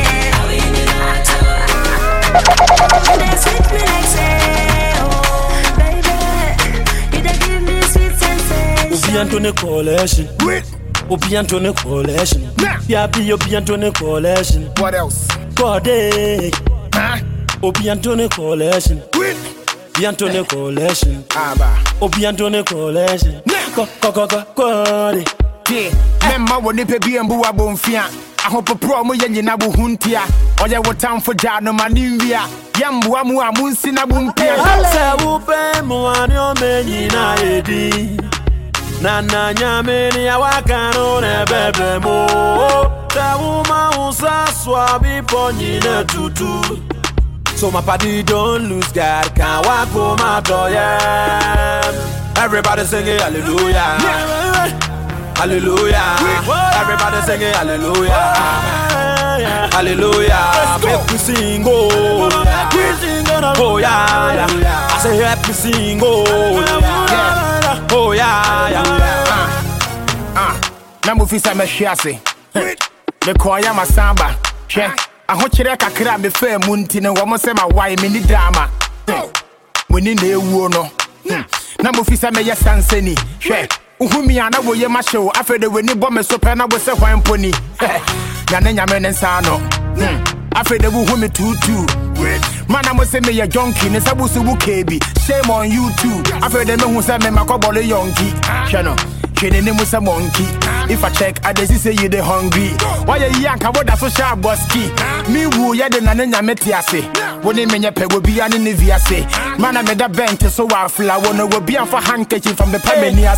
You dey sweet me like say oh. Baby, you dey give me sweet sensation. Obi Antone Collection. Obi Antone Collection. Yeah, be Obi Antone Collection. What else? Kode. Obi Antone Collection. Obi Antone Collection. Obi Antone Collection. Ko ko ko ko Kode. Yeah, memma woni pe bi embu abonfia. Ahopopro mo yenye na buhuntia. Oye wo time for jano manivia. Yambu amu amunsi na bumpia. Se upe mwani omenyi na edi. Nana nyameni ya wakano ne bebe mo. Se uma usa swabi ponyi ne tutu. So my party don't lose God, can't walk home out oh yeah. Everybody singing hallelujah, hallelujah. Everybody singing hallelujah, hallelujah. Make me sing oh, oh yeah, yeah. I say help me sing oh, yeah. Oh yeah, yeah. Ah, na mufisa me hwiase. Me koya masamba. Hwe. Ahokyere kakra me fa mu ntine wo mo se ma wai me ni drama. Muni na ewuo no. Na mufisa me ye sansani. Hwe. Uhumi ana wo ye ma hyew afede weni bo me so pe na bo se hwan poni. Na ne nyame ne nsa no. Afede wo humi tutu. Mana mo se me ye junkie ne sabusu bu kebi. Shame on you too. Afede me hu se me makobole yonki. Hwe no. Hwe ne mu se monkey. If I check, I just say you the hungry. Why you yank about that social boski? Me woo ya the nanya metiase. When they mean your peg will be an inviase. Man, I made a bench so I flower will be for handkerchief from the Pamania.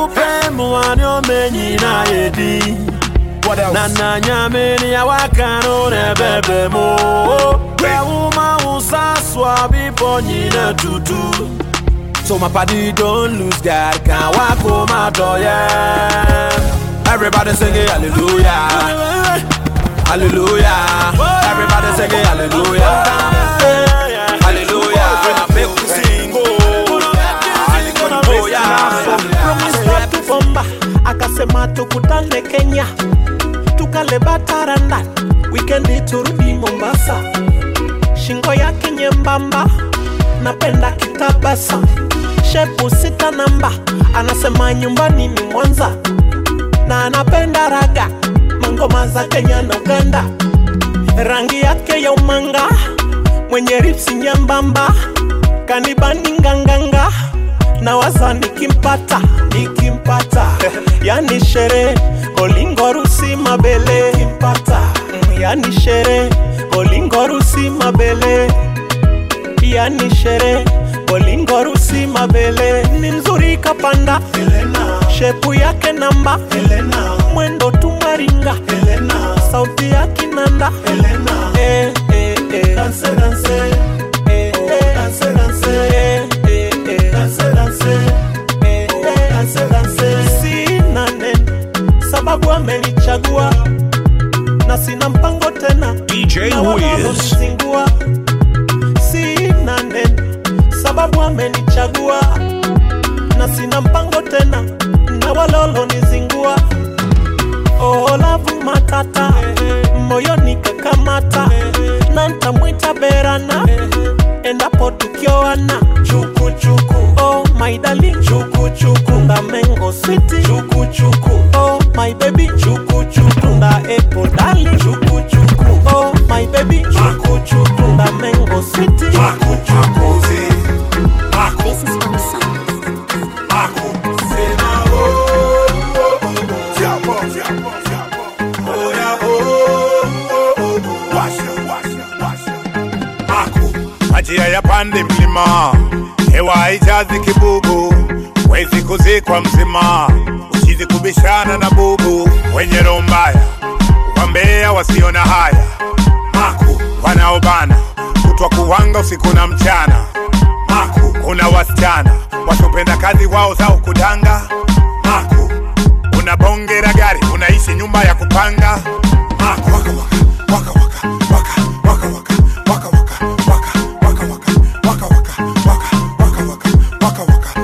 What else? Nana nyameni ya wakano ne bebe mo. Kwa uma usa swabi ponyi ne tutu. So my party don't lose God, can't walk home out oh yeah. Everybody singing hallelujah, hallelujah. Everybody singing hallelujah. tukutane Kenya, tukale bataranda, weekendi turudi Mombasa. Shingo yake nyembamba, napenda kitabasa. Shepu sita namba, anasema nyumbani ni Mwanza. Na anapenda raga, mangoma za Kenya na Uganda. Rangi yake ya umanga, mwenye ripsi nyembamba. Kanibani nganganga, na waza nikimpata, nikimpata. Yani shere, olingo rusi mabele. Kimpata, yani shere, olingo rusi mabele. Yani shere, olingo rusi mabele. Ni mzuri kapanda Helena, shepu yake namba Helena, mwendo tumaringa Helena, sauti ya kinanda Helena. Eh, eh, eh. Dance, dance, eh, eh. Dance, dance, eh, eh, eh. Dance, dance, eh, eh. Dance, dance. Sina neno, sababu amenichagua, na sina mpango tena D J Wiz. Sina neno, sababu amenichagua, na sina mpango tena, na walolo nizingua. Oh, lavu matata, moyoni kakamata, na ntamwita berana, endapo tukioana. Chuku chuku, oh my darling, chuku chuku. Nda mango city, chuku chuku. Oh my baby, chuku chuku. Nda apple darling, chuku chuku. Oh my baby, chuku chuku. Nda mango city, chuku chuku. This is from the song. Majia ya pande mlima, hewa haijazi kibubu, wezi kuzikwa mzima, uchizi kubishana na bubu. Wenye roho mbaya, wambea wasiona haya, Maku wanaobana, kutwa kuwanga usiku na mchana. Maku una wasichana, wasopenda kazi wao zao kudanga. Maku una bongera gari, unaishi nyumba ya kupanga. Maku waka waka waka waka waka waka waka waka waka waka waka waka.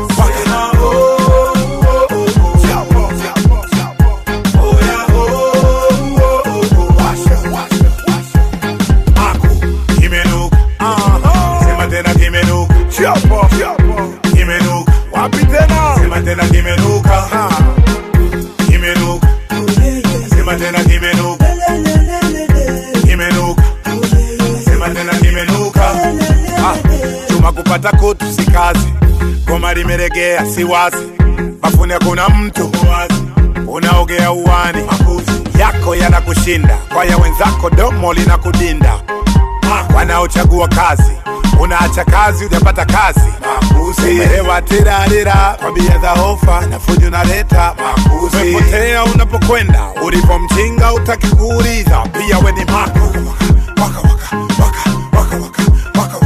Kupata kutu si kazi, goma limeregea si wazi. Bafuni kuna mtu wazi, unaogea uwani. Makuzi yako yanakushinda, kwa ya wenzako domo linakudinda. Wanaochagua kazi, unaacha kazi hujapata kazi. Makuzi hewa tirarira, kwa bia za hofa na fujo naleta. Makuzi umepotea unapokwenda, ulipo mchinga utaki kuuliza. Pia we ni maku waka waka waka waka waka waka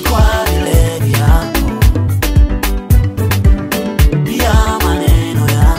maneno ya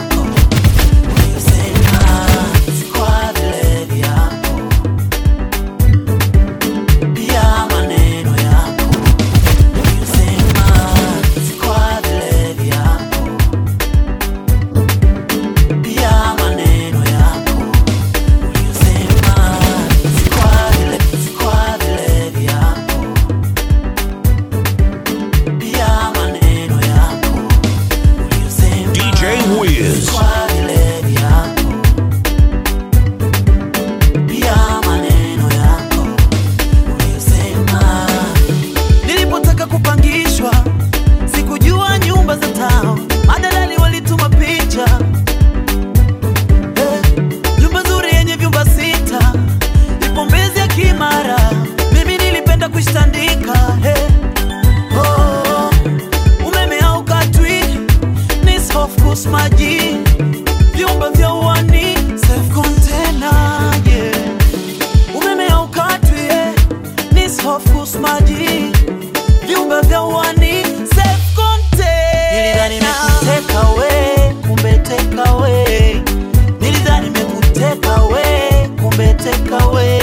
force maji, vyumba vya uani, self container, yeah. Umeme haukatwi, yeah. Ni soft force maji, vyumba vya uani, self container. Nilidhani nimekuteka we, kumbe teka we. Nilidhani nimekuteka we, kumbe teka we.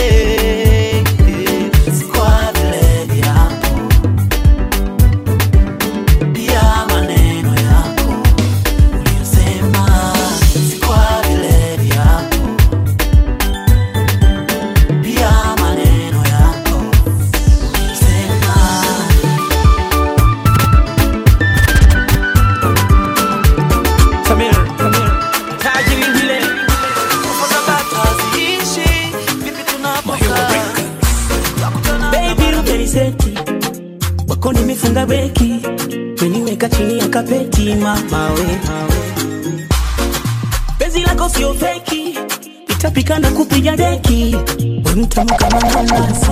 Sikwa vile yako, pia maneno yako uliyosema. Sikwa vile yako, pia maneno yako uliyosema. Samir, Samir, tajiri vile kufuza bataziishi, vipi tunapoka. Baby umeniseti, wako nimefunga breki, meniweka chini ya kapeti mama we. Penzi lako sio feki, itapika na kupiga deki, we mtamu kama nanasi.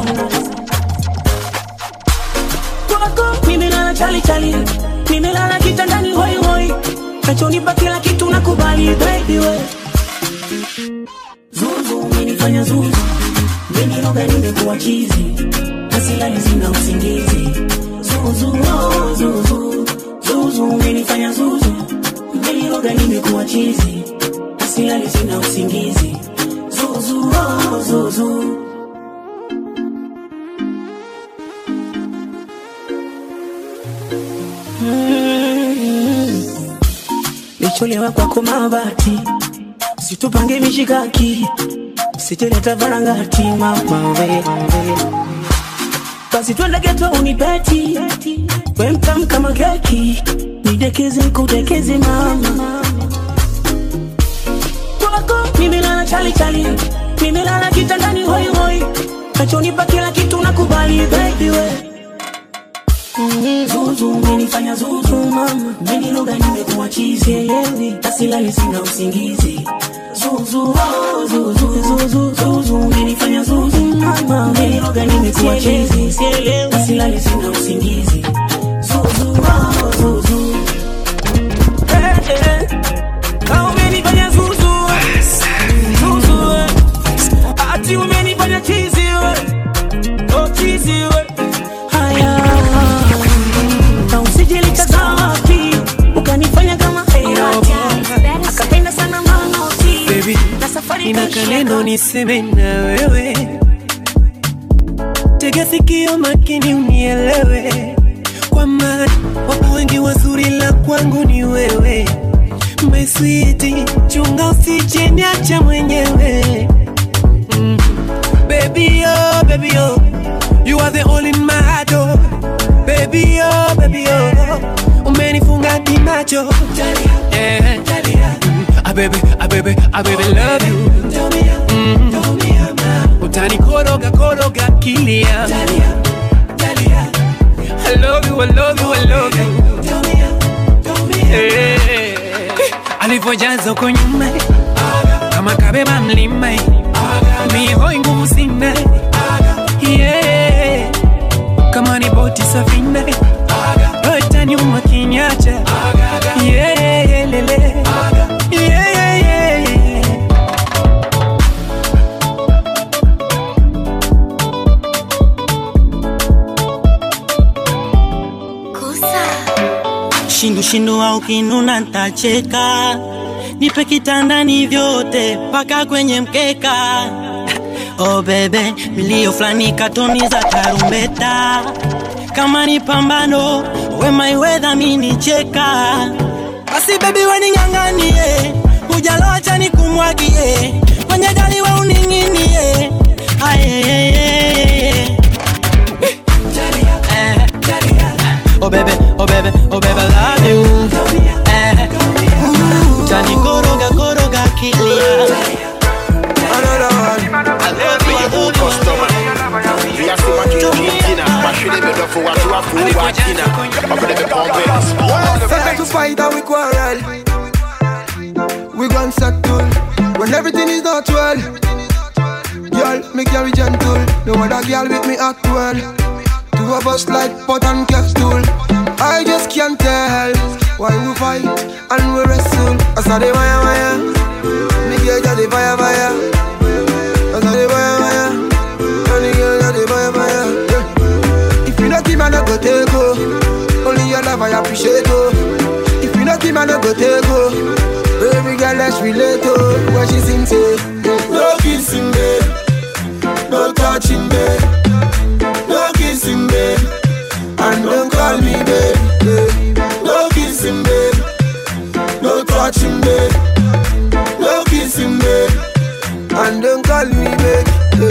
Kwako nimelala chali chali, nimelala kitandani hoi hoi, nachonipa kila kitu nakubali baby we. Zuzu umenifanya zuzu, umeniroga nimekuwa chizi, hasilali sina usingizi. Zuzu oh zuzu, zuzu umenifanya zuzu, umeniroga nimekuwa chizi, hasilali sina usingizi. Zuzu oh zuzu. Mm-hmm. Nicholewa kwako mabati, situpange mishikaki, siteleta varangati mama we. Basi twende geto unipeti, we mtamu kama keki, nidekeze kudekeze mama. Kwako nimelala chali chali, nimelala kitandani hoi hoi, nachonipa kila kitu nakubali baby we. Mm-hmm. Zuzu umenifanya zuzu mama, umeniroga nimekuwa chizi, elewi asilali sina usingizi. Zuzu oh zuzu, zuzu zuzu umenifanya zuzu mama, umeniroga nimekuwa chizi, elewi asilali sina usingizi. Zuzu oh zuzu, hey, hey. Kau umenifanya zuzu, zuzu ati umenifanya chizi we, oh chizi we. Haya na usijili tazamati, ukanifanya kama hairati, akapenda sana manoti. Baby, ina kaneno niseme na wewe, tega sikio makini unielewe, kwa maana wapo wengi wazuri la kwangu ni wewe. My sweetie, chunga usije niacha mwenyewe. mm. Baby oh, baby oh, you are the all in my heart oh. Baby oh, baby oh, umenifunga kimacho. Yeah. Ah baby, ah baby, ah baby love you. Mm-hmm. Utani koroga koroga kilia. I love you, I love you, I love you. Hey. Alivojaza uko nyuma, kama kabeba mlima, mi hoi nguvu sina. Yeah. Kama ni boti safina, rota nyuma kinyacha. Yeah, yeah, lele. Yeah, yeah, yeah, yeah. Kusa shindu shindu au kinuna ntacheka, nipe kitandani vyote paka kwenye mkeka. Oh bebe, milio flani katoni za tarumbeta, kama ni pambano, we my weather mini cheka. Basi baby we ninganganie, ujalocha ni kumwagie, kwenye gari we uninginie. Aye. Oh baby, oh baby, oh baby love you. Tani koroga koroga kilia. Second to fight and we quarrel, we gon' settle when everything is not well. Girl, me carry gentle, no other girl with me act well. Two of us like pot and kettle. I just can't tell Why we fight and we wrestle? I saw the wire wire. Me girl got the fire fire. I saw the wire wire. And the girl got the fire fire. Yeah. If you not give me no go take go. Only your love I appreciate oh. If you not give me no go take go. Baby girl let's relate oh. When she sings say no kissing babe, no touching babe, no kissing babe, and don't call me babe. No kissing babe, no touching babe, no kissing babe, and don't call me babe.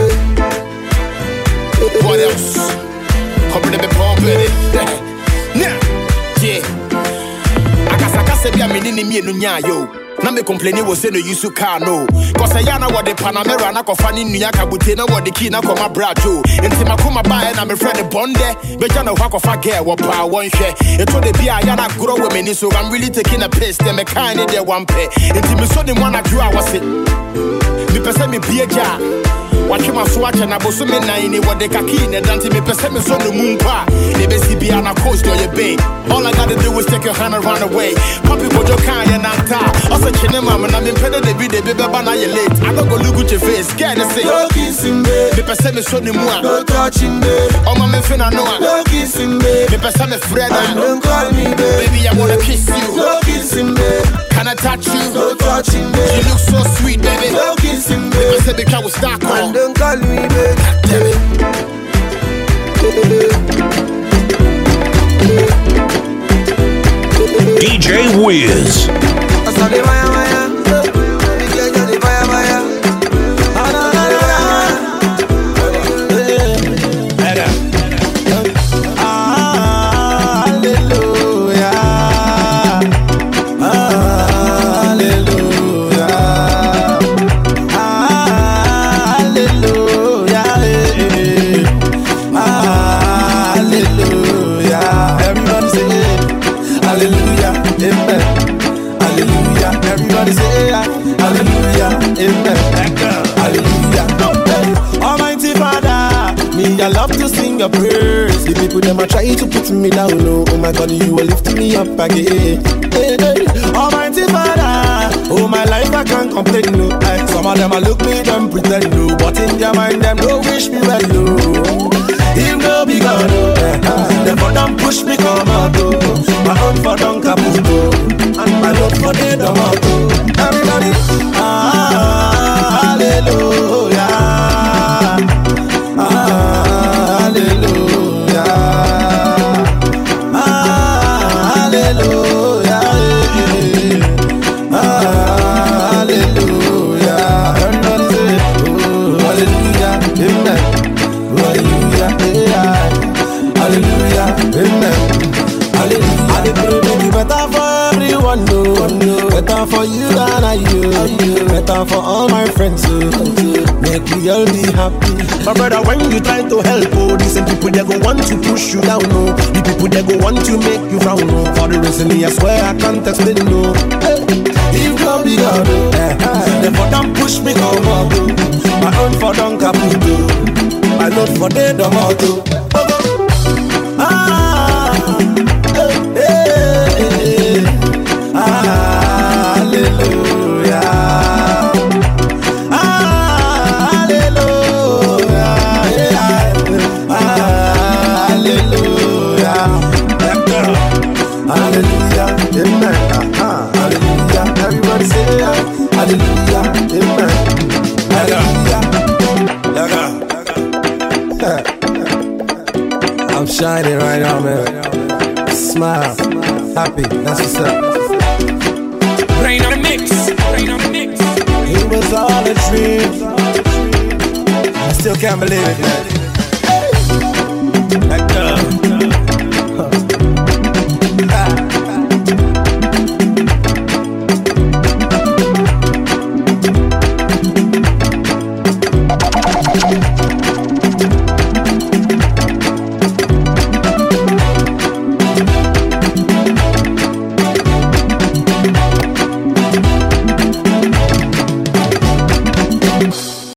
What else? Couple of me pumping yeah, yeah. I guess I can say be a minute me no nya yo. Na me complaining was say no use to car no. Cause I yana what the Panamera na ko fani nuya kabute na what the key na ko my brajo. Enti makoma ba na me friend bonde. Be jana wa ko fa girl wo pa won hwe. E to the bia yana grow women so I'm really taking a piss them me kind dey one pay. Enti me so the one I grow was it. Me pese me bia ja. Watch my swatch and I was me nine what the kaki ne dante me pese me so the moon pa. Ne be si bia na coast or your bay. All I gotta do is take your hand and run away. Puppy bojo kan ya na ta. Also chine mama na me pede de bi de be ba na ye late. I don't go look at your face. Scared to say no kissing babe. Me pese me so the moon. No touching babe. Oh my me finna know. No kissing babe. Me pese me Fred. Don't call me babe. Baby I wanna kiss you. No kissing babe. Can I touch you? No touching babe. You look so sweet baby. No kissing babe. Me pese me can we start call. Don't call me babe. Damn it. D J Wiz. I saw the wire wire. Me girl got the fire fire. Ah na na na na. Hallelujah. Hallelujah. Hallelujah. Hallelujah. Everybody say hallelujah, amen. Hallelujah. Everybody say hallelujah, amen. Hallelujah. Almighty Father, me I love to sing your praise. The people them are trying to put me down. Oh, oh my God, you are lifting me up again. Hey, hey. Almighty Father, oh my life I can't complain. No, I, some of them I look me them pretend no, but in their mind them don't wish me well. No. He'll no be gone, oh, eh, them for them push me come out, oh. My own for them kaput, oh. And my love for the tomato. Everybody, ah, hallelujah, ah, hallelujah, ah, hallelujah, ah, hallelujah. Everybody say, oh, hallelujah, amen. Hallelujah, yeah. Hallelujah, amen. Hallelujah. I pray make it better for everyone, no. Better for you and I, you. Better for all my friends, so make we all be happy. My brother, when you try to help, oh, these same people they go want to push you down, no. The people they go want to make you frown, no. For the reason me, I swear I can't explain, no. If God be God, oh, eh, then for them push me come up, oh. My own for them kaput, oh. I love for the tomato. Ah, eh, eh, eh. Ah, hallelujah. Ah, hallelujah. Ah, hallelujah. Hallelujah, amen. Ah, hallelujah. Everybody say hallelujah, amen. Hallelujah. I'm shining right now, man. Smile, happy, that's what's up. Rain on the mix, rain on the mix. It was all a dream. I still can't believe it, man.